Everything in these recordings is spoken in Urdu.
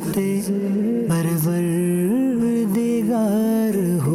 پروردگار ہو۔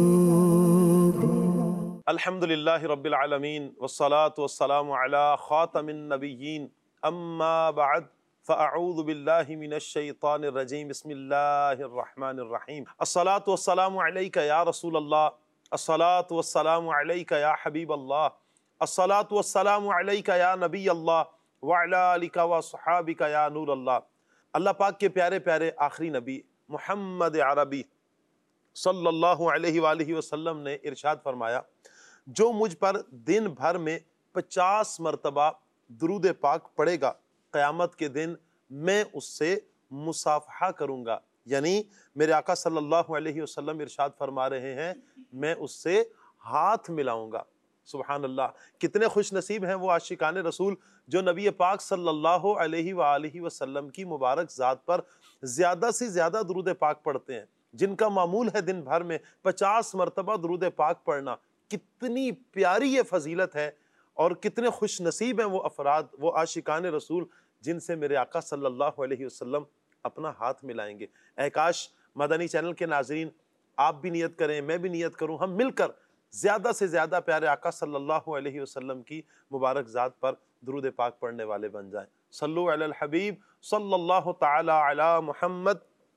الحمدللہ رب العالمین والصلاة والسلام علی خاتم النبیین اما بعد فاعوذ باللہ من الشیطان الرجیم بسم اللہ الرحمن الرحیم الصلاة والسلام علیک یا رسول اللہ، الصلاة والسلام علیک یا حبیب اللہ، الصلاة والسلام علیک یا نبی اللہ وعلی آلک وصحابک یا نور اللہ۔ اللہ پاک کے پیارے پیارے آخری نبی محمد عربی صلی اللہ علیہ وآلہ وسلم نے ارشاد فرمایا، جو مجھ پر دن بھر میں 50 مرتبہ درود پاک پڑھے گا، قیامت کے دن میں اس سے مصافحہ کروں گا، یعنی میرے آقا صلی اللہ علیہ وسلم ارشاد فرما رہے ہیں میں اس سے ہاتھ ملاؤں گا۔ سبحان اللہ، کتنے خوش نصیب ہیں وہ عاشقان رسول جو نبی پاک صلی اللہ علیہ وآلہ وسلم کی مبارک ذات پر زیادہ سے زیادہ درود پاک پڑھتے ہیں، جن کا معمول ہے دن بھر میں 50 مرتبہ درود پاک پڑھنا۔ کتنی پیاری یہ فضیلت ہے اور کتنے خوش نصیب ہیں وہ افراد، وہ عاشقان رسول جن سے میرے آقا صلی اللہ علیہ وسلم اپنا ہاتھ ملائیں گے۔ اے کاش مدنی چینل کے ناظرین آپ بھی نیت کریں، میں بھی نیت کروں، ہم مل کر زیادہ سے زیادہ پیارے آقا صلی اللہ علیہ وسلم کی مبارک ذات پر درود پاک پڑھنے والے بن جائیں۔ صلو علی الحبیب صلی اللہ تعالی علی محمد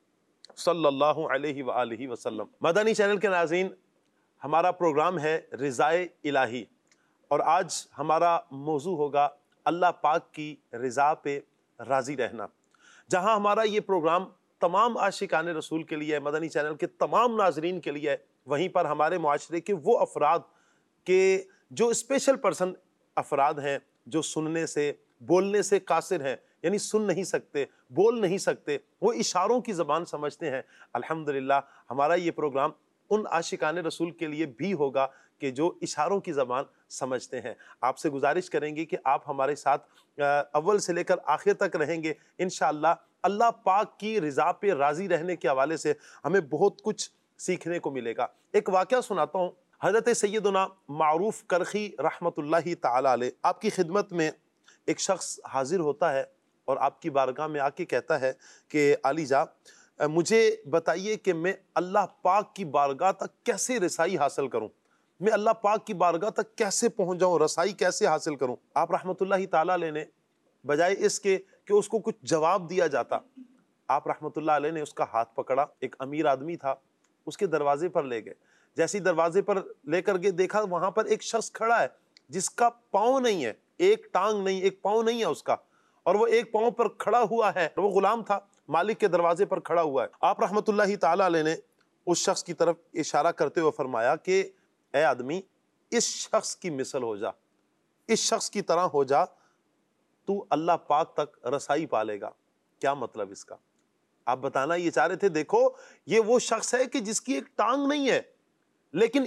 صلی اللہ علیہ وآلہ وسلم۔ مدنی چینل کے ناظرین، ہمارا پروگرام ہے رضائے الہی، اور آج ہمارا موضوع ہوگا اللہ پاک کی رضا پہ راضی رہنا۔ جہاں ہمارا یہ پروگرام تمام عاشقان رسول کے لیے، مدنی چینل کے تمام ناظرین کے لیے ہے، وہیں پر ہمارے معاشرے کے وہ افراد کے جو اسپیشل پرسن افراد ہیں جو سننے سے بولنے سے قاصر ہیں، یعنی سن نہیں سکتے، بول نہیں سکتے، وہ اشاروں کی زبان سمجھتے ہیں۔ الحمدللہ ہمارا یہ پروگرام ان عاشقان رسول کے لیے بھی ہوگا کہ جو اشاروں کی زبان سمجھتے ہیں۔ آپ سے گزارش کریں گے کہ آپ ہمارے ساتھ اول سے لے کر آخر تک رہیں گے انشاءاللہ۔ اللہ پاک کی رضا پہ راضی رہنے کے حوالے سے ہمیں بہت کچھ سیکھنے کو ملے گا۔ ایک واقعہ سناتا ہوں۔ حضرت سیدنا معروف کرخی رحمت اللہ تعالی علیہ، آپ کی خدمت میں ایک شخص حاضر ہوتا ہے اور آپ کی بارگاہ میں آ کے کہتا ہے کہ عالی جا مجھے بتائیے کہ میں اللہ پاک کی بارگاہ تک کیسے رسائی حاصل کروں، میں اللہ پاک کی بارگاہ تک کیسے پہنچ جاؤں، رسائی کیسے حاصل کروں۔ آپ رحمت اللہ تعالیٰ علیہ نے بجائے اس کے کہ اس کو کچھ جواب دیا جاتا، آپ رحمت اللہ علیہ نے اس کا ہاتھ پکڑا، ایک امیر آدمی تھا، اس کے دروازے پر لے گئے۔ جیسی دروازے پر لے کر کے دیکھا وہاں پر ایک شخص کھڑا ہے جس کا پاؤں نہیں ہے، ایک ٹانگ نہیں، ایک پاؤں نہیں ہے اس کا، اور وہ ایک پاؤں پر کھڑا ہوا ہے، وہ غلام تھا، مالک کے دروازے پر کھڑا ہوا ہے۔ آپ رحمت اللہ تعالیٰ علیہ نے اس شخص کی طرف اشارہ کرتے ہوئے فرمایا کہ اے آدمی، اس شخص کی مثل ہو جا، اس شخص کی طرح ہو جا، تو اللہ پاک تک رسائی پالے گا۔ کیا مطلب اس کا؟ آپ بتانا یہ چاہ رہے تھے دیکھو یہ وہ شخص ہے کہ جس کی ایک ٹانگ نہیں ہے، لیکن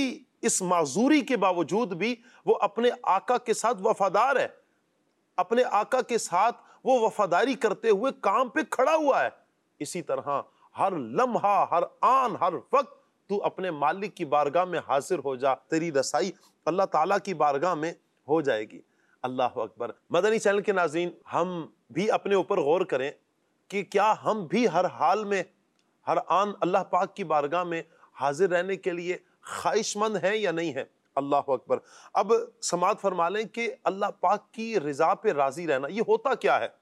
اس معذوری کے باوجود بھی وہ اپنے آقا کے ساتھ وفادار ہے، اپنے آقا کے ساتھ وہ وفاداری کرتے ہوئے کام پہ کھڑا ہوا ہے۔ اسی طرح ہر لمحہ، ہر آن، ہر وقت تو اپنے مالک کی بارگاہ میں حاضر ہو جا، تیری رسائی اللہ تعالیٰ کی بارگاہ میں ہو جائے گی۔ اللہ اکبر۔ مدنی چینل کے ناظرین، ہم بھی اپنے اوپر غور کریں کہ کیا ہم بھی ہر حال میں، ہر آن اللہ پاک کی بارگاہ میں حاضر رہنے کے لیے خواہش مند ہیں یا نہیں ہیں؟ اللہ اکبر۔ اب سماعت فرما لیں کہ اللہ پاک کی رضا پہ راضی رہنا یہ ہوتا کیا ہے؟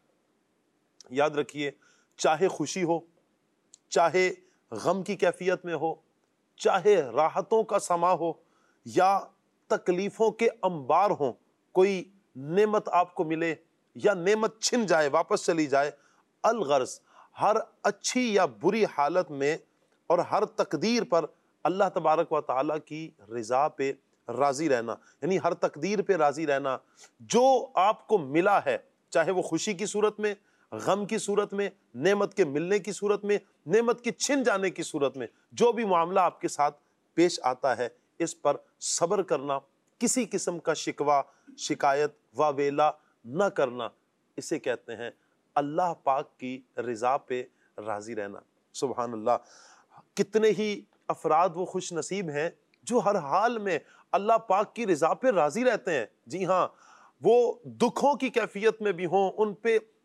یاد رکھیے، چاہے خوشی ہو، چاہے غم کی کیفیت میں ہو، چاہے راحتوں کا سما ہو یا تکلیفوں کے انبار ہوں، کوئی نعمت آپ کو ملے یا نعمت چھن جائے، واپس چلی جائے، الغرض ہر اچھی یا بری حالت میں اور ہر تقدیر پر اللہ تبارک و تعالیٰ کی رضا پہ راضی رہنا، یعنی ہر تقدیر پہ راضی رہنا۔ جو آپ کو ملا ہے، چاہے وہ خوشی کی صورت میں، غم کی صورت میں، نعمت کے ملنے کی صورت میں، نعمت کے چھن جانے کی صورت میں، جو بھی معاملہ آپ کے ساتھ پیش آتا ہے، اس پر صبر کرنا، کسی قسم کا شکوہ، شکایت، واویلا نہ کرنا، اسے کہتے ہیں اللہ پاک کی رضا پہ راضی رہنا۔ سبحان اللہ۔ کتنے ہی افراد وہ خوش نصیب ہیں جو ہر حال میں اللہ پاک کی رضا پہ راضی رہتے ہیں۔ جی ہاں، وہ دکھوں کی کیفیت میں بھی ہوں، ان پہ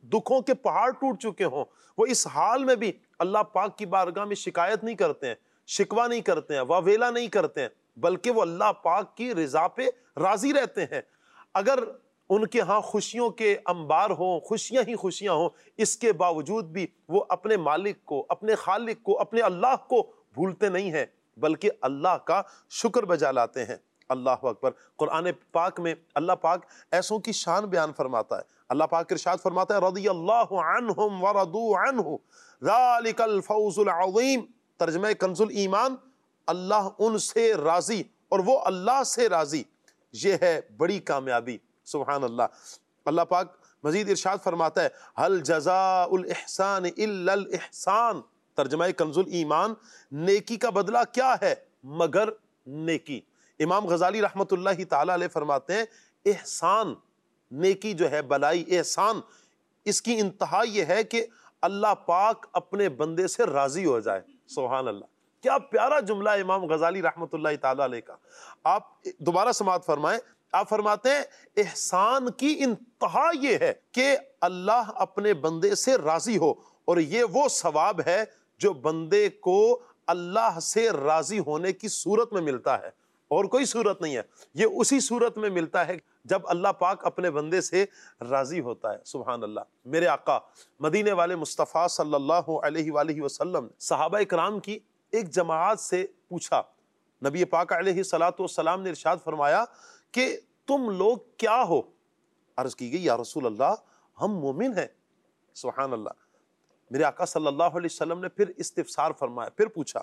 دکھوں کے پہاڑ ٹوٹ چکے ہوں، وہ اس حال میں بھی اللہ پاک کی بارگاہ میں شکایت نہیں کرتے ہیں، شکوہ نہیں کرتے ہیں، واویلا نہیں کرتے ہیں، بلکہ وہ اللہ پاک کی رضا پہ راضی رہتے ہیں۔ اگر ان کے ہاں خوشیوں کے انبار ہوں، خوشیاں ہی خوشیاں ہوں، اس کے باوجود بھی وہ اپنے مالک کو، اپنے خالق کو، اپنے اللہ کو بھولتے نہیں ہیں، بلکہ اللہ کا شکر بجا لاتے ہیں۔ اللہ اکبر۔ قرآن پاک میں اللہ پاک ایسوں کی شان بیان فرماتا ہے۔ اللہ پاک ارشاد فرماتا ہے رضی اللہ عنہم ورضوا عنہ ذالک الفوز العظیم۔ ترجمہ کنز الایمان، اللہ ان سے راضی اور وہ اللہ سے راضی، یہ ہے بڑی کامیابی۔ سبحان اللہ۔ اللہ پاک مزید ارشاد فرماتا ہے هل جزاء الاحسان الا الاحسان۔ ترجمہ کنز الایمان، نیکی کا بدلہ کیا ہے مگر نیکی۔ امام غزالی رحمت اللہ تعالی علیہ فرماتے ہیں احسان، نیکی جو ہے، بلائی، احسان، اس کی انتہا یہ ہے کہ اللہ پاک اپنے بندے سے راضی ہو جائے۔ سبحان اللہ، کیا پیارا جملہ امام غزالی رحمت اللہ تعالی علیہ کا۔ آپ دوبارہ سماعت فرمائیں، آپ فرماتے ہیں احسان کی انتہا یہ ہے کہ اللہ اپنے بندے سے راضی ہو، اور یہ وہ ثواب ہے جو بندے کو اللہ سے راضی ہونے کی صورت میں ملتا ہے، اور کوئی صورت نہیں ہے۔ یہ اسی صورت میں ملتا ہے جب اللہ پاک اپنے بندے سے راضی ہوتا ہے۔ سبحان اللہ۔ میرے آقا مدینے والے مصطفیٰ صلی اللہ علیہ وآلہ وسلم صحابہ اکرام کی ایک جماعت سے پوچھا، نبی پاک علیہ الصلاۃ والسلام نے ارشاد فرمایا کہ تم لوگ کیا ہو؟ عرض کی گئی یا رسول اللہ ہم مومن ہیں۔ سبحان اللہ۔ میرے آقا صلی اللہ علیہ وسلم نے پھر استفسار فرمایا، پھر پوچھا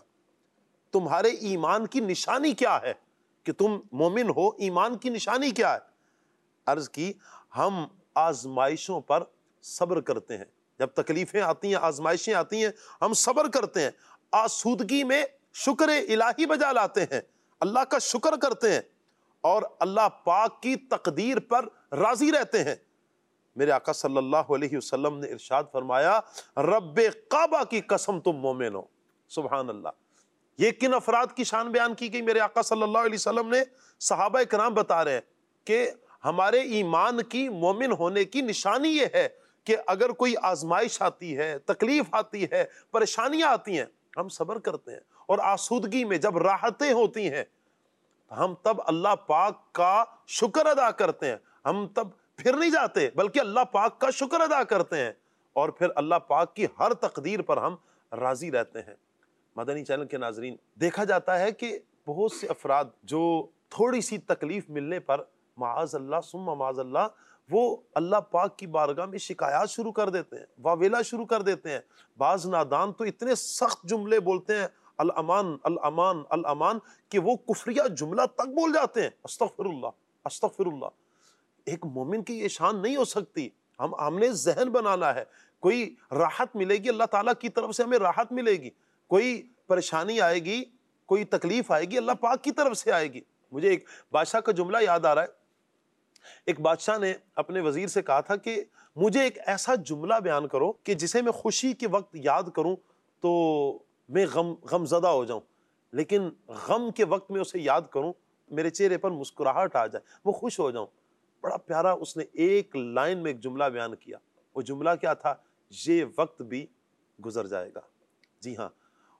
تمہارے ایمان کی نشانی کیا ہے کہ تم مومن ہو؟ ایمان کی نشانی کیا ہے؟ عرض کی ہم آزمائشوں پر صبر کرتے ہیں، جب تکلیفیں آتی ہیں، آزمائشیں آتی ہیں، ہم صبر کرتے ہیں، آسودگی میں شکر الہی بجا لاتے ہیں، اللہ کا شکر کرتے ہیں، اور اللہ پاک کی تقدیر پر راضی رہتے ہیں۔ میرے آقا صلی اللہ علیہ وسلم نے ارشاد فرمایا رب کعبہ کی قسم تم مومن ہو۔ سبحان اللہ۔ یہ کن افراد کی شان بیان کی گئی؟ میرے آقا صلی اللہ علیہ وسلم نے صحابہ کرام بتا رہے ہیں کہ ہمارے ایمان کی، مومن ہونے کی نشانی یہ ہے کہ اگر کوئی آزمائش آتی ہے، تکلیف آتی ہے، پریشانیاں آتی ہیں، ہم صبر کرتے ہیں، اور آسودگی میں جب راحتیں ہوتی ہیں ہم تب اللہ پاک کا شکر ادا کرتے ہیں، ہم تب پھر نہیں جاتے بلکہ اللہ پاک کا شکر ادا کرتے ہیں، اور پھر اللہ پاک کی ہر تقدیر پر ہم راضی رہتے ہیں۔ مدنی چینل کے ناظرین، دیکھا جاتا ہے کہ بہت سے افراد جو تھوڑی سی تکلیف ملنے پر معاذ اللہ ثم معاذ اللہ وہ اللہ پاک کی بارگاہ میں شکایات شروع کر دیتے ہیں، واویلا شروع کر دیتے ہیں۔ بعض نادان تو اتنے سخت جملے بولتے ہیں الامان الامان الامان کہ وہ کفریہ جملہ تک بول جاتے ہیں، استغفر اللہ استغفر اللہ۔ ایک مومن کی یہ شان نہیں ہو سکتی۔ ہم نے ذہن بنانا ہے، کوئی راحت ملے گی اللہ تعالیٰ کی طرف سے، ہمیں راحت ملے گی، کوئی پریشانی آئے گی، کوئی تکلیف آئے گی، اللہ پاک کی طرف سے آئے گی۔ مجھے ایک بادشاہ کا جملہ یاد آ رہا ہے۔ ایک بادشاہ نے اپنے وزیر سے کہا تھا کہ مجھے ایک ایسا جملہ بیان کرو کہ جسے میں خوشی کے وقت یاد کروں تو میں غم زدہ ہو جاؤں، لیکن غم کے وقت میں اسے یاد کروں میرے چہرے پر مسکراہٹ آ جائے، وہ خوش ہو جاؤں۔ بڑا پیارا اس نے ایک لائن میں ایک جملہ بیان کیا۔ وہ جملہ کیا تھا؟ یہ وقت بھی گزر جائے گا۔ جی ہاں،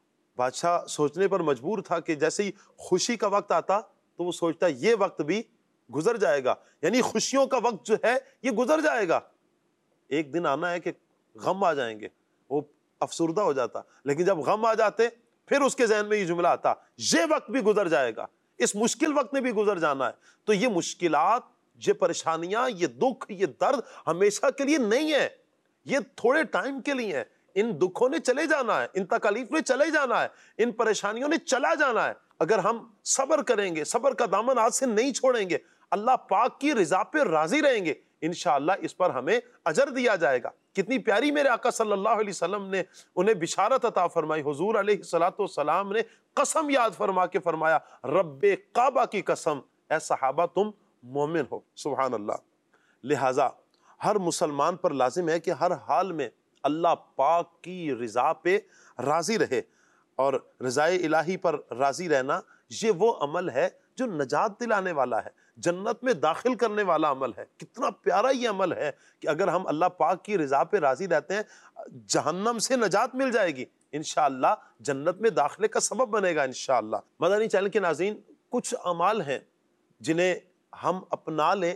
بادشاہ سوچنے پر مجبور تھا کہ جیسے ہی خوشی کا وقت آتا تو وہ سوچتا یہ وقت بھی گزر جائے گا، یعنی خوشیوں کا وقت جو ہے یہ گزر جائے گا، ایک دن آنا ہے کہ غم آ جائیں گے، وہ افسردہ ہو جاتا۔ لیکن جب غم آ جاتے پھر اس کے ذہن میں یہ جملہ آتا یہ وقت بھی گزر جائے گا، اس مشکل وقت میں بھی گزر جانا ہے۔ تو یہ مشکلات، یہ پریشانیاں، یہ دکھ، یہ درد ہمیشہ کے لیے نہیں ہے، یہ تھوڑے ٹائم کے لیے ہے۔ ان دکھوں نے چلے جانا ہے، ان تکالیف نے چلے جانا ہے، ان پریشانیوں نے چلا جانا ہے۔ اگر ہم صبر کریں گے، صبر کا دامن ہاتھ سے نہیں چھوڑیں گے، اللہ پاک کی رضا پہ راضی رہیں گے، انشاءاللہ اس پر ہمیں اجر دیا جائے گا۔ کتنی پیاری میرے آقا صلی اللہ علیہ وسلم نے انہیں بشارت عطا فرمائی۔ حضور علیہ الصلوۃ والسلام نے قسم یاد فرما کے فرمایا رب کعبہ کی قسم، اے صحابہ تم مومن ہو۔ سبحان اللہ۔ لہٰذا ہر مسلمان پر لازم ہے کہ ہر حال میں اللہ پاک کی رضا پہ راضی رہے، اور رضائے الہی پر راضی رہنا یہ وہ عمل ہے جو نجات دلانے والا ہے، جنت میں داخل کرنے والا عمل ہے. کتنا پیارا یہ عمل ہے کہ اگر ہم اللہ پاک کی رضا پہ راضی رہتے ہیں، جہنم سے نجات مل جائے گی انشاءاللہ، جنت میں داخلے کا سبب بنے گا انشاءاللہ. مدنی چینل کے ناظرین، کچھ اعمال ہیں جنہیں ہم اپنا لیں،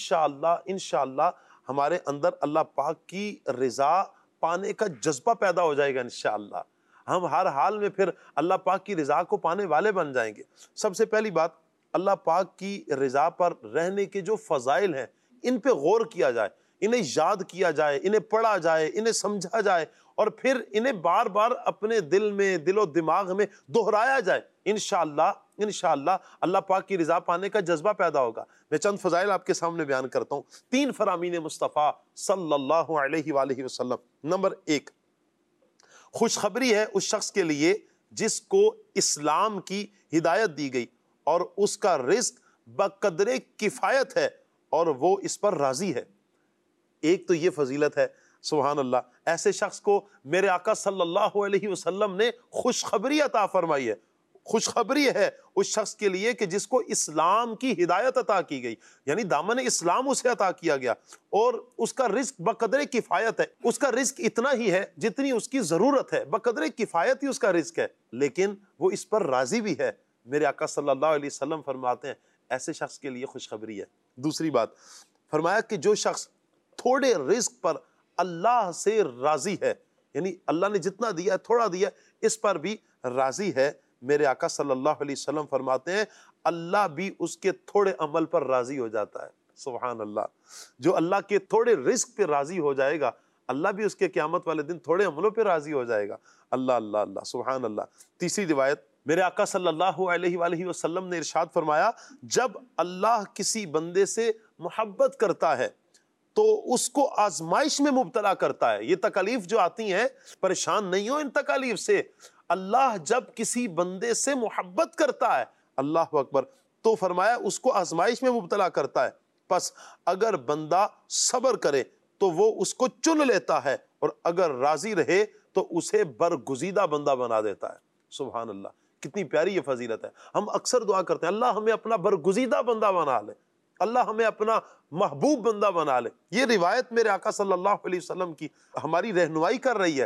انشاءاللہ ہمارے اندر اللہ پاک کی رضا پانے کا جذبہ پیدا ہو جائے گا انشاءاللہ. ہم ہر حال میں پھر اللہ پاک کی رضا کو پانے والے بن جائیں گے. سب سے پہلی بات، اللہ پاک کی رضا پر رہنے کے جو فضائل ہیں ان پہ غور کیا جائے، انہیں یاد کیا جائے، انہیں پڑھا جائے، انہیں سمجھا جائے، اور پھر انہیں بار بار اپنے دل میں، دل و دماغ میں دہرایا جائے. انشاءاللہ اللہ پاک کی رضا پانے کا جذبہ پیدا ہوگا. میں چند فضائل آپ کے سامنے بیان کرتا ہوں. 3 فرامین مصطفیٰ صلی اللہ علیہ وآلہ وسلم. نمبر 1، خوشخبری ہے اس شخص کے لیے جس کو اسلام کی ہدایت دی گئی اور اس کا رزق بقدر کفایت ہے اور وہ اس پر راضی ہے. ایک تو یہ فضیلت ہے، سبحان اللہ. ایسے شخص کو میرے آقا صلی اللہ علیہ وسلم نے خوشخبری عطا فرمائی ہے. خوشخبری ہے اس شخص کے لیے کہ جس کو اسلام کی ہدایت عطا کی گئی، یعنی دامن اسلام اسے عطا کیا گیا، اور اس کا رزق بقدر کفایت ہے. اس کا رزق اتنا ہی ہے جتنی اس کی ضرورت ہے، بقدر کفایت ہی اس کا رزق ہے، لیکن وہ اس پر راضی بھی ہے. میرے آقا صلی اللہ علیہ وسلم فرماتے ہیں ایسے شخص کے لیے خوشخبری ہے. دوسری بات فرمایا کہ جو شخص تھوڑے رزق پر اللہ سے راضی ہے، یعنی اللہ نے جتنا دیا ہے تھوڑا دیا ہے، اس پر بھی راضی ہے. میرے آقا صلی اللہ علیہ وسلم فرماتے ہیں اللہ بھی اس کے تھوڑے عمل پر راضی ہو جاتا ہے. سبحان اللہ. جو اللہ کے تھوڑے رزق پہ راضی ہو جائے گا، اللہ بھی اس کے قیامت والے دن تھوڑے عملوں پہ راضی ہو جائے گا. اللہ اللہ اللہ، سبحان اللہ. تیسری روایت، میرے آقا صلی اللہ علیہ وآلہ وسلم نے ارشاد فرمایا جب اللہ کسی بندے سے محبت کرتا ہے تو اس کو آزمائش میں مبتلا کرتا ہے. یہ تکالیف جو آتی ہیں، پریشان نہیں ہو ان تکالیف سے. اللہ جب کسی بندے سے محبت کرتا ہے، اللہ اکبر، تو فرمایا اس کو آزمائش میں مبتلا کرتا ہے. پس اگر بندہ صبر کرے تو وہ اس کو چن لیتا ہے، اور اگر راضی رہے تو اسے برگزیدہ بندہ بنا دیتا ہے. سبحان اللہ. کتنی پیاری یہ فضیلت ہے. ہم اکثر دعا کرتے ہیں اللہ ہمیں اپنا برگزیدہ بندہ بنا لے، اللہ ہمیں اپنا محبوب بندہ بنا لے. یہ روایت میرے آقا صلی اللہ علیہ وسلم کی ہماری رہنمائی کر رہی ہے.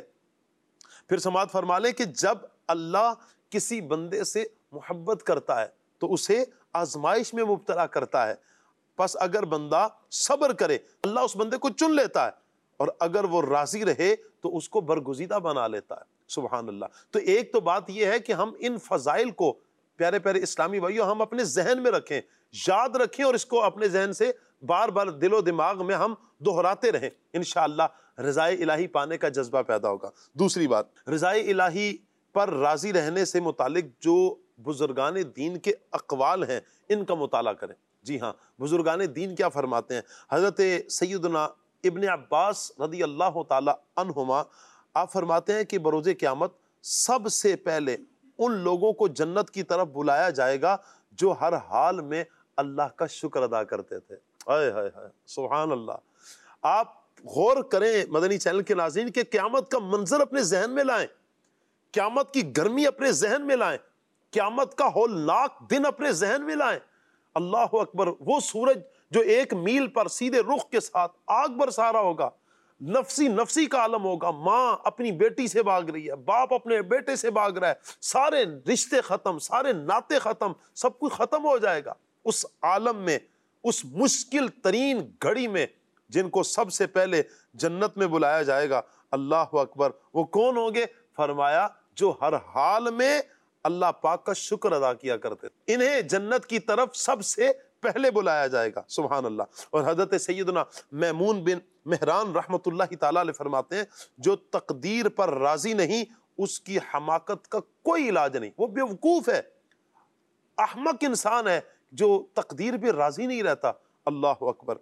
پھر سماعت فرما لیں کہ جب اللہ کسی بندے سے محبت کرتا ہے تو اسے آزمائش میں مبتلا کرتا ہے. پس اگر بندہ صبر کرے اللہ اس بندے کو چن لیتا ہے، اور اگر وہ راضی رہے تو اس کو برگزیدہ بنا لیتا ہے. سبحان اللہ. تو ایک تو بات یہ ہے کہ ہم ان فضائل کو پیارے پیارے اسلامی بھائیوں ہم اپنے ذہن میں رکھیں، یاد رکھیں، اور اس کو اپنے ذہن سے بار بار دل و دماغ میں ہم دہراتے رہیں. انشاءاللہ رضائے الہی پانے کا جذبہ پیدا ہوگا. دوسری بات، رضائے الہی پر راضی رہنے سے متعلق جو بزرگان دین کے اقوال ہیں ان کا مطالعہ کریں. جی ہاں، بزرگان دین کیا فرماتے ہیں. حضرت سیدنا ابن عباس رضی اللہ تعالی عنہما آپ فرماتے ہیں کہ بروز قیامت سب سے پہلے ان لوگوں کو جنت کی طرف بلایا جائے گا جو ہر حال میں اللہ کا شکر ادا کرتے تھے. ہائے ہائے ہائے، سبحان اللہ. آپ غور کریں مدنی چینل کے ناظرین کہ قیامت کا منظر اپنے ذہن میں لائیں، قیامت کی گرمی اپنے ذہن میں لائیں، قیامت کا ہولناک دن اپنے ذہن میں لائیں. اللہ اکبر. وہ سورج جو 1 میل پر سیدھے رخ کے ساتھ آگ برسا رہا ہوگا، نفسی نفسی کا عالم ہوگا، ماں اپنی بیٹی سے بھاگ رہی ہے، باپ اپنے بیٹے سے بھاگ رہا ہے، سارے رشتے ختم، سارے ناطے ختم، سب کچھ ختم ہو جائے گا. اس عالم میں، اس مشکل ترین گھڑی میں جن کو سب سے پہلے جنت میں بلایا جائے گا، اللہ اکبر، وہ کون ہوں گے؟ فرمایا جو ہر حال میں اللہ پاک کا شکر ادا کیا کرتے تھے، انہیں جنت کی طرف سب سے پہلے بلایا جائے گا. سبحان اللہ. اور حضرت سیدنا میمون بن مہران رحمت اللہ تعالی علیہ فرماتے ہیں جو تقدیر پر راضی نہیں اس کی حماقت کا کوئی علاج نہیں. وہ بیوقوف ہے، احمق انسان ہے جو تقدیر پہ راضی نہیں رہتا. اللہ اکبر.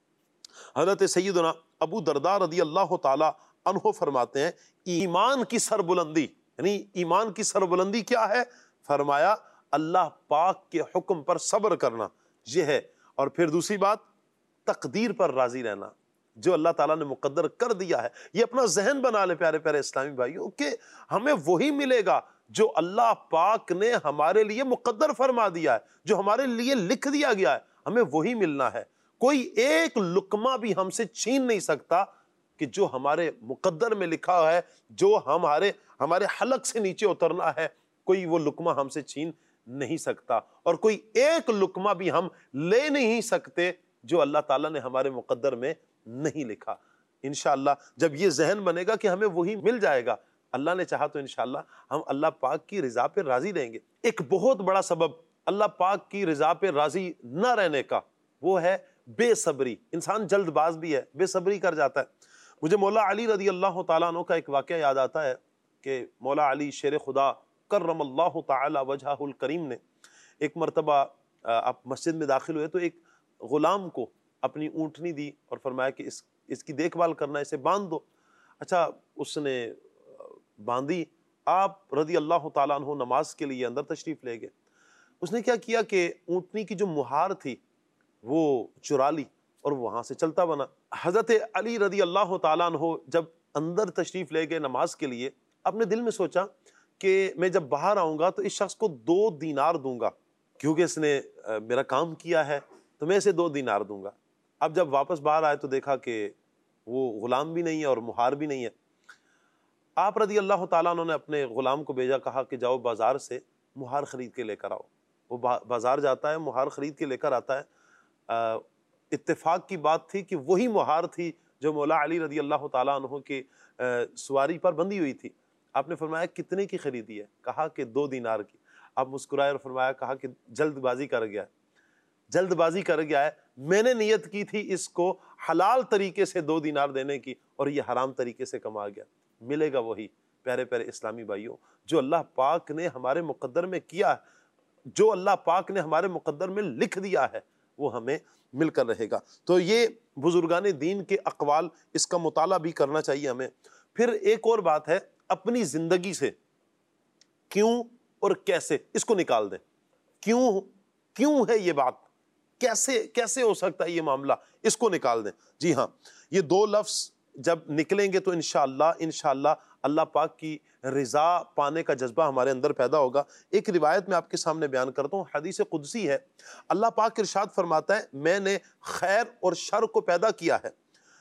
حضرت سیدنا ابو درداء رضی اللہ تعالی عنہ فرماتے ہیں ایمان کی سربلندی، یعنی ایمان کی سربلندی کیا ہے؟ فرمایا اللہ پاک کے حکم پر صبر کرنا، یہ ہے. اور پھر دوسری بات، تقدیر پر راضی رہنا، جو اللہ تعالیٰ نے مقدر کر دیا ہے. یہ اپنا ذہن بنا لے پیارے پیارے اسلامی بھائیوں کہ ہمیں وہی ملے گا جو اللہ پاک نے ہمارے لیے مقدر فرما دیا ہے، جو ہمارے لیے لکھ دیا گیا ہے، ہمیں وہی ملنا ہے۔ کوئی ایک لقمہ بھی ہم سے چھین نہیں سکتا کہ جو ہمارے مقدر میں لکھا ہے، جو ہمارے حلق سے نیچے اترنا ہے، کوئی وہ لقمہ ہم سے چھین نہیں سکتا، اور کوئی ایک لقمہ بھی ہم لے نہیں سکتے جو اللہ تعالیٰ نے ہمارے مقدر میں نہیں لکھا۔ انشاءاللہ جب یہ ذہن بنے گا کہ ہمیں وہی مل جائے گا، اللہ نے چاہا تو انشاءاللہ ہم اللہ پاک کی رضا پہ راضی رہیں گے۔ ایک بہت بڑا سبب اللہ پاک کی رضا پہ راضی نہ رہنے کا وہ ہے بے صبری۔ انسان جلد باز بھی ہے، بے صبری کر جاتا ہے۔ مجھے مولا علی رضی اللہ تعالیٰ عنہ کا ایک واقعہ یاد آتا ہے کہ مولا علی شیر خدا کرم اللہ تعالی وجہہ الکریم نے ایک مرتبہ آپ مسجد میں داخل ہوئے تو ایک غلام کو اپنی اونٹنی دی اور فرمایا کہ اس کی دیکھ بھال کرنا، اسے باندھ دو۔ اچھا، اس نے باندھی۔ آپ رضی اللہ تعالیٰ عنہ نماز کے لیے اندر تشریف لے گئے۔ اس نے کیا کیا کہ اونٹنی کی جو مہار تھی وہ چرا لی اور وہاں سے چلتا بنا۔ حضرت علی رضی اللہ تعالیٰ عنہ جب اندر تشریف لے گئے نماز کے لیے، اپنے دل میں سوچا کہ میں جب باہر آؤں گا تو اس شخص کو 2 دینار دوں گا، کیونکہ اس نے میرا کام کیا ہے تو میں اسے 2 دینار دوں گا۔ اب جب واپس باہر آئے تو دیکھا کہ وہ غلام بھی نہیں ہے اور مہار بھی نہیں ہے۔ آپ رضی اللہ تعالیٰ عنہ نے اپنے غلام کو بھیجا، کہا کہ جاؤ بازار سے مہار خرید کے لے کر آؤ۔ وہ بازار جاتا ہے، مہار خرید کے لے کر آتا ہے۔ اتفاق کی بات تھی کہ وہی مہار تھی جو مولا علی رضی اللہ تعالیٰ عنہ کی سواری پر بندھی ہوئی تھی۔ آپ نے فرمایا کتنے کی خریدی ہے؟ کہا کہ 2 دینار کی۔ آپ مسکرائے اور فرمایا، کہا کہ جلد بازی کر گیا ہے، جلد بازی کر گیا ہے، میں نے نیت کی تھی اس کو حلال طریقے سے 2 دینار دینے کی اور یہ حرام طریقے سے کما گیا۔ ملے گا وہی پیارے پیارے اسلامی بھائیوں جو اللہ پاک نے ہمارے مقدر میں کیا ہے، جو اللہ پاک نے ہمارے مقدر میں لکھ دیا ہے، وہ ہمیں مل کر رہے گا۔ تو یہ بزرگان دین کے اقوال، اس کا مطالعہ بھی کرنا چاہیے ہمیں۔ پھر ایک اور بات ہے، اپنی زندگی سے کیوں اور کیسے اس کو نکال دیں۔ کیوں ہے یہ بات، کیسے ہو سکتا ہے یہ معاملہ، اس کو نکال دیں۔ جی ہاں، یہ 2 لفظ جب نکلیں گے تو انشاءاللہ اللہ پاک کی رضا پانے کا جذبہ ہمارے اندر پیدا ہوگا۔ ایک روایت میں آپ کے سامنے بیان کرتا ہوں، حدیث قدسی ہے۔ اللہ پاک ارشاد فرماتا ہے، میں نے خیر اور شر کو پیدا کیا ہے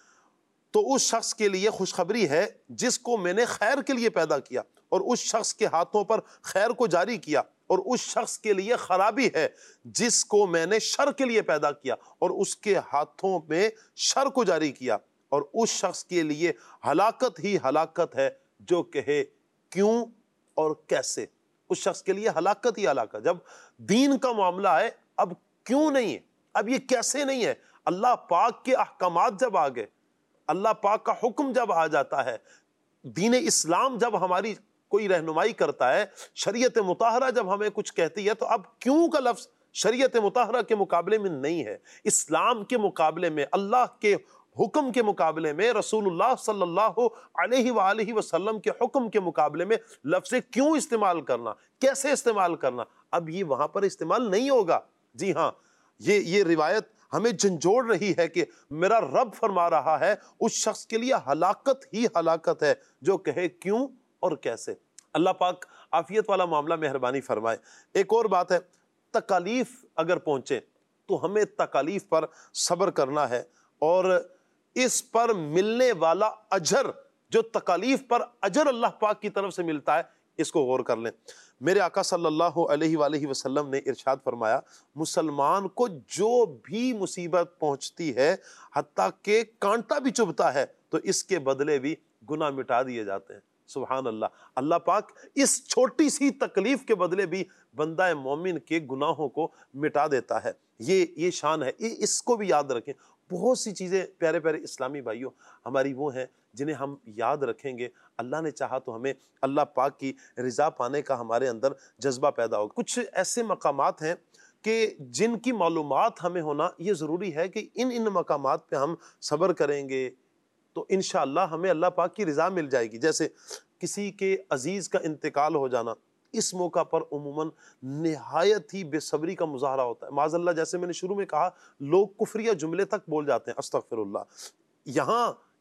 تو اس شخص کے لیے خوشخبری ہے جس کو میں نے خیر کے لیے پیدا کیا، اور اس شخص کے ہاتھوں پر خیر کو جاری کیا، اور اس شخص کے لیے خرابی ہے جس کو میں نے شر کے لیے پیدا کیا اور اس کے ہاتھوں میں شر کو جاری کیا، اور اس شخص کے لیے ہلاکت ہی ہلاکت ہے جو کہے کیوں اور کیسے۔ اس شخص کے لیے ہلاکت ہی ہلاکت۔ جب دین کا معاملہ ہے، اب کیوں نہیں ہے، اب یہ کیسے نہیں ہے، اللہ پاک کے احکامات جب آ گئے، اللہ پاک کا حکم جب آ جاتا ہے، دین اسلام جب ہماری کوئی رہنمائی کرتا ہے، شریعت مطہرہ جب ہمیں کچھ کہتی ہے، تو اب کیوں کا لفظ شریعت مطہرہ کے مقابلے میں نہیں ہے، اسلام کے مقابلے میں، اللہ کے حکم کے مقابلے میں، رسول اللہ صلی اللہ علیہ وآلہ وسلم کے حکم کے مقابلے میں لفظ کیوں استعمال کرنا، کیسے استعمال کرنا، اب یہ وہاں پر استعمال نہیں ہوگا۔ جی ہاں، یہ روایت ہمیں جھنجھوڑ رہی ہے کہ میرا رب فرما رہا ہے اس شخص کے لیے ہلاکت ہی ہلاکت ہے جو کہے کیوں اور کیسے۔ اللہ پاک عافیت والا معاملہ مہربانی فرمائے۔ ایک اور بات ہے، تکالیف اگر پہنچے تو ہمیں تکالیف پر صبر کرنا ہے، اور اس پر ملنے والا اجر، جو تکالیف پر اجر اللہ پاک کی طرف سے ملتا ہے، اس کو غور کر لیں۔ میرے آقا صلی اللہ علیہ وآلہ وسلم نے ارشاد فرمایا، مسلمان کو جو بھی مصیبت پہنچتی ہے، حتیٰ کہ کانٹا بھی چبھتا ہے، تو اس کے بدلے بھی گناہ مٹا دیے جاتے ہیں۔ سبحان اللہ، اللہ پاک اس چھوٹی سی تکلیف کے بدلے بھی بندہ مومن کے گناہوں کو مٹا دیتا ہے۔ یہ شان ہے، اس کو بھی یاد رکھیں۔ بہت سی چیزیں پیارے پیارے اسلامی بھائیوں ہماری وہ ہیں جنہیں ہم یاد رکھیں گے، اللہ نے چاہا تو ہمیں اللہ پاک کی رضا پانے کا ہمارے اندر جذبہ پیدا ہوگا۔ کچھ ایسے مقامات ہیں کہ جن کی معلومات ہمیں ہونا یہ ضروری ہے کہ ان مقامات پہ ہم صبر کریں گے تو انشاءاللہ ہمیں اللہ پاک کی رضا مل جائے گی۔ جیسے کسی کے عزیز کا انتقال ہو جانا، اس موقع پر عموماً نہایت ہی بے صبری کا مظاہرہ ہوتا ہے۔ معاذ اللہ، جیسے میں نے شروع میں کہا، لوگ کفریہ جملے تک بول جاتے ہیں، استغفر اللہ۔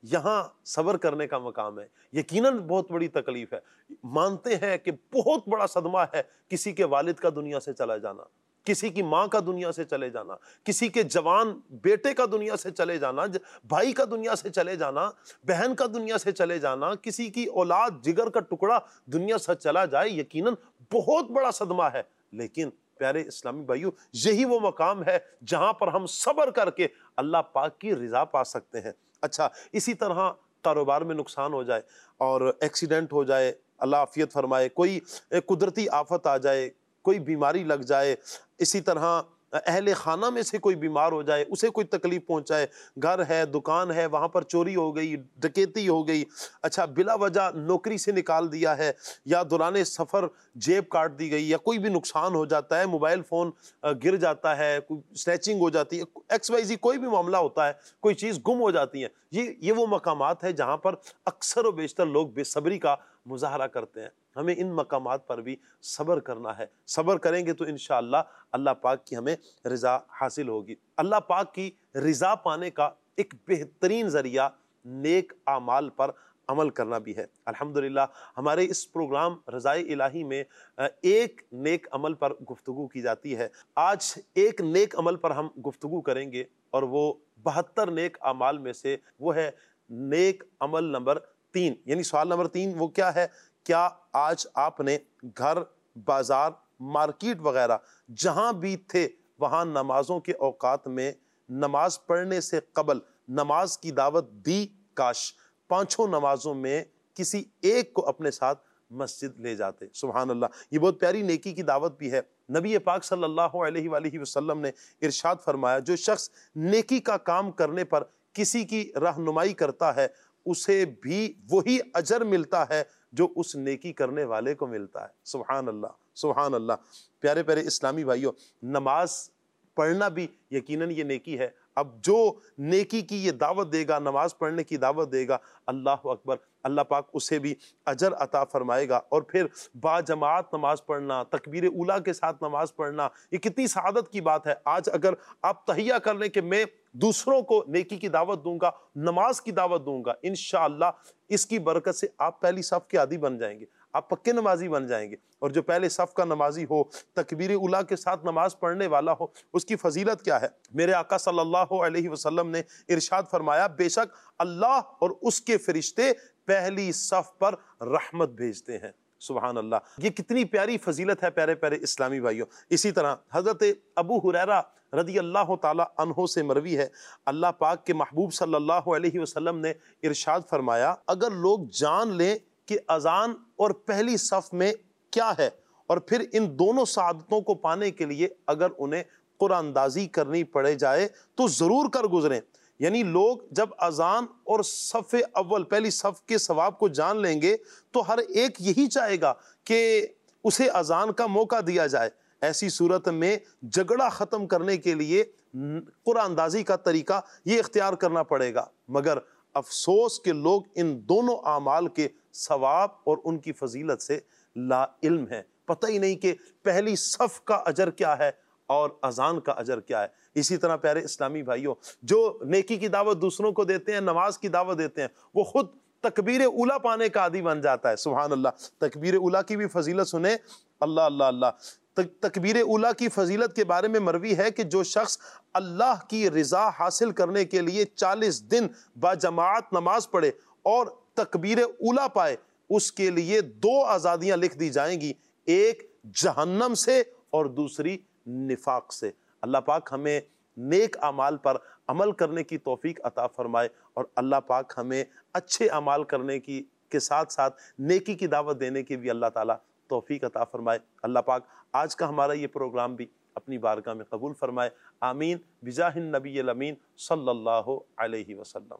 یہاں صبر کرنے کا مقام ہے۔ یقیناً بہت بڑی تکلیف ہے، مانتے ہیں کہ بہت بڑا صدمہ ہے کسی کے والد کا دنیا سے چلا جانا، کسی کی ماں کا دنیا سے چلے جانا، کسی کے جوان بیٹے کا دنیا سے چلے جانا، بھائی کا دنیا سے چلے جانا، بہن کا دنیا سے چلے جانا، کسی کی اولاد جگر کا ٹکڑا دنیا سے چلا جائے، یقیناً بہت بڑا صدمہ ہے۔ لیکن پیارے اسلامی بھائیو، یہی وہ مقام ہے جہاں پر ہم صبر کر کے اللہ پاک کی رضا پا سکتے ہیں۔ اچھا، اسی طرح کاروبار میں نقصان ہو جائے اور ایکسیڈنٹ ہو جائے، اللہ عافیت فرمائے، کوئی قدرتی آفت آ جائے، کوئی بیماری لگ جائے، اسی طرح اہل خانہ میں سے کوئی بیمار ہو جائے، اسے کوئی تکلیف پہنچائے، گھر ہے، دکان ہے، وہاں پر چوری ہو گئی، ڈکیتی ہو گئی، اچھا بلا وجہ نوکری سے نکال دیا ہے، یا دوران سفر جیب کاٹ دی گئی، یا کوئی بھی نقصان ہو جاتا ہے، موبائل فون گر جاتا ہے، کوئی سنیچنگ ہو جاتی ہے، ایکس وائی زی کوئی بھی معاملہ ہوتا ہے، کوئی چیز گم ہو جاتی ہے، یہ وہ مقامات ہیں جہاں پر اکثر و بیشتر لوگ بے صبری کا مظاہرہ کرتے ہیں۔ ہمیں ان مقامات پر بھی صبر کرنا ہے، صبر کریں گے تو انشاءاللہ اللہ پاک کی ہمیں رضا حاصل ہوگی۔ اللہ پاک کی رضا پانے کا ایک بہترین ذریعہ نیک اعمال پر عمل کرنا بھی ہے۔ الحمدللہ ہمارے اس پروگرام رضائے الہی میں ایک نیک عمل پر گفتگو کی جاتی ہے۔ آج ایک نیک عمل پر ہم گفتگو کریں گے، اور وہ 72 نیک اعمال میں سے وہ ہے نیک عمل نمبر 3، یعنی سوال نمبر 3 وہ کیا ہے؟ کیا آج آپ نے گھر، بازار، مارکیٹ وغیرہ جہاں بھی تھے وہاں نمازوں کے اوقات میں نماز پڑھنے سے قبل نماز کی دعوت دی؟ کاش 5 نمازوں میں کسی ایک کو اپنے ساتھ مسجد لے جاتے۔ سبحان اللہ، یہ بہت پیاری نیکی کی دعوت بھی ہے۔ نبی پاک صلی اللہ علیہ وآلہ وسلم نے ارشاد فرمایا، جو شخص نیکی کا کام کرنے پر کسی کی رہنمائی کرتا ہے اسے بھی وہی اجر ملتا ہے جو اس نیکی کرنے والے کو ملتا ہے۔ سبحان اللہ، سبحان اللہ۔ پیارے پیارے اسلامی بھائیوں، نماز پڑھنا بھی یقیناً یہ نیکی ہے۔ اب جو نیکی کی یہ دعوت دے گا، نماز پڑھنے کی دعوت دے گا، اللہ اکبر، اللہ پاک اسے بھی اجر عطا فرمائے گا۔ اور پھر با جماعت نماز پڑھنا، تکبیر اولیٰ کے ساتھ نماز پڑھنا، یہ کتنی سعادت کی بات ہے۔ آج اگر آپ تہیہ کر لیں کہ میں دوسروں کو نیکی کی دعوت دوں گا، نماز کی دعوت دوں گا، انشاءاللہ اس کی برکت سے آپ پہلی صف کے عادی بن جائیں گے، آپ پکے نمازی بن جائیں گے۔ اور جو پہلے صف کا نمازی ہو، تکبیر اولیٰ کے ساتھ نماز پڑھنے والا ہو، اس کی فضیلت کیا ہے؟ میرے آقا صلی اللہ علیہ وسلم نے ارشاد فرمایا، بے شک اللہ اور اس کے فرشتے پہلی صف پر رحمت بھیجتے ہیں۔ سبحان اللہ، یہ کتنی پیاری فضیلت ہے پیارے پیارے اسلامی بھائیوں۔ اسی طرح حضرت ابو ہریرہ رضی اللہ تعالی عنہ سے مروی ہے، اللہ پاک کے محبوب صلی اللہ علیہ وسلم نے ارشاد فرمایا، اگر لوگ جان لیں کہ اذان اور پہلی صف میں کیا ہے، اور پھر ان دونوں سعادتوں کو پانے کے لیے اگر انہیں قرآن اندازی کرنی پڑے جائے تو ضرور کر گزریں۔ یعنی لوگ جب اذان اور صف اول پہلی صف کے ثواب کو جان لیں گے تو ہر ایک یہی چاہے گا کہ اسے اذان کا موقع دیا جائے۔ ایسی صورت میں جھگڑا ختم کرنے کے لیے قرآن اندازی کا طریقہ یہ اختیار کرنا پڑے گا، مگر افسوس کہ لوگ ان دونوں اعمال کے ثواب اور ان کی فضیلت سے لا علم ہے، پتہ ہی نہیں کہ پہلی صف کا اجر کیا ہے اور اذان کا اجر کیا ہے۔ اسی طرح پیارے اسلامی بھائیوں، جو نیکی کی دعوت دوسروں کو دیتے ہیں، نماز کی دعوت دیتے ہیں، وہ خود تکبیر اولیٰ پانے کا عادی بن جاتا ہے۔ سبحان اللہ، تکبیر اولیٰ کی بھی فضیلت سنیں، اللہ اللہ اللہ۔ تکبیر اولیٰ کی فضیلت کے بارے میں مروی ہے کہ جو شخص اللہ کی رضا حاصل کرنے کے لیے 40 دن با جماعت نماز پڑھے اور تکبیر اولیٰ پائے، اس کے لیے 2 آزادیاں لکھ دی جائیں گی، ایک جہنم سے اور دوسری نفاق سے۔ اللہ پاک ہمیں نیک اعمال پر عمل کرنے کی توفیق عطا فرمائے، اور اللہ پاک ہمیں اچھے اعمال کرنے کی کے ساتھ ساتھ نیکی کی دعوت دینے کی بھی اللہ تعالیٰ توفیق عطا فرمائے۔ اللہ پاک آج کا ہمارا یہ پروگرام بھی اپنی بارگاہ میں قبول فرمائے، آمین، بجاہ النبی الامین صلی اللہ علیہ وسلم۔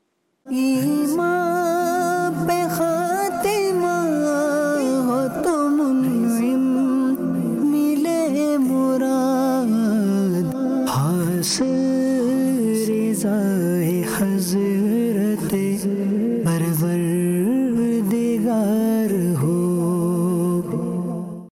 ایمان پہ خاتمہ ہو تو منعم، ملے مراد حاصل رضا حضرت